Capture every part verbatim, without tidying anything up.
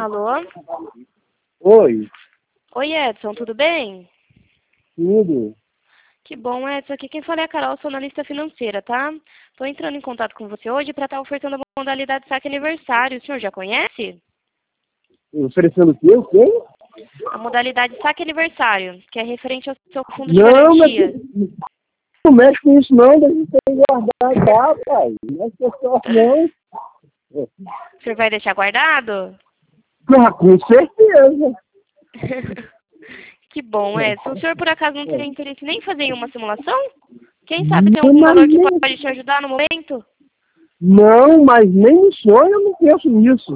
Alô? Oi, Oi, Edson, tudo bem? tudo. Que bom, Edson. Aqui quem fala é a Carol, sou analista financeira, tá? Tô entrando em contato com você hoje para estar ofertando a modalidade saque aniversário. O senhor já conhece? Oferecendo o quê? O quê? A modalidade saque aniversário, que é referente ao seu fundo de Não, mas garantia. não mexe com isso não, deixa eu ter guardado, tá, pai. Não é pessoal, não. O senhor vai deixar guardado? Ah, com certeza. Que bom, Edson. O senhor, por acaso, não teria interesse nem em fazer uma simulação? Quem sabe tem Não, algum mas valor que nem, pode te ajudar no momento? não, mas nem no sonho eu não penso nisso.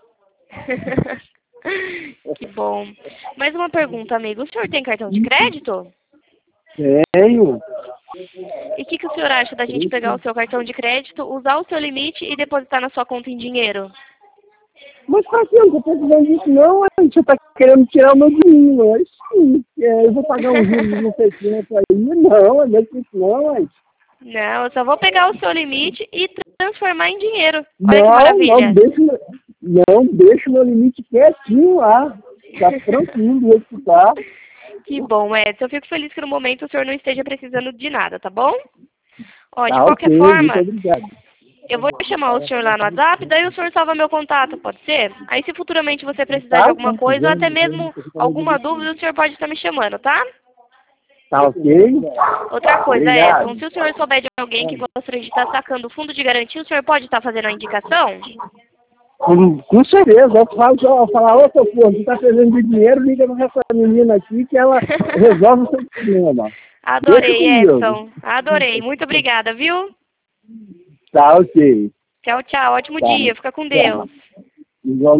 Que bom. Mais uma pergunta, amigo. O senhor tem cartão de crédito? Tenho. E o que, que o senhor acha da gente pegar o seu cartão de crédito, usar o seu limite e depositar na sua conta em dinheiro? Mas pra quê? Eu não tô precisando disso não, a gente tá querendo tirar o meu dinheiro, aí sim. É, eu vou pagar um juros de não sei quanto aí. Não, é mesmo isso não, aí. Não, eu só vou pegar o seu limite e transformar em dinheiro. Olha que Não, não, maravilha. deixa, não, deixa o meu limite quietinho lá. Tá tranquilo do jeito que tá. Que bom, Edson. Eu fico feliz que no momento o senhor não esteja precisando de nada, tá bom? Ó, de Tá qualquer ok, muito forma, obrigado. eu vou chamar o senhor lá no WhatsApp, daí o senhor salva meu contato, pode ser? Aí se futuramente você precisar de Tá, alguma tá, coisa, ou até mesmo alguma dúvida, o senhor pode estar me chamando, tá? tá ok. Outra coisa, Obrigado. Edson, se o senhor souber de alguém que gostaria de estar sacando o fundo de garantia, o senhor pode estar fazendo a indicação? Com, com certeza, eu falo, eu falar, ô seu porra, você tá precisando de dinheiro, liga pra essa menina aqui que ela resolve o seu problema. Deixa Adorei, comigo. Edson. Adorei. Muito obrigada, viu? Tá ok. Tchau, tchau. Ótimo Tá. dia. Fica com Tá. Deus. Igual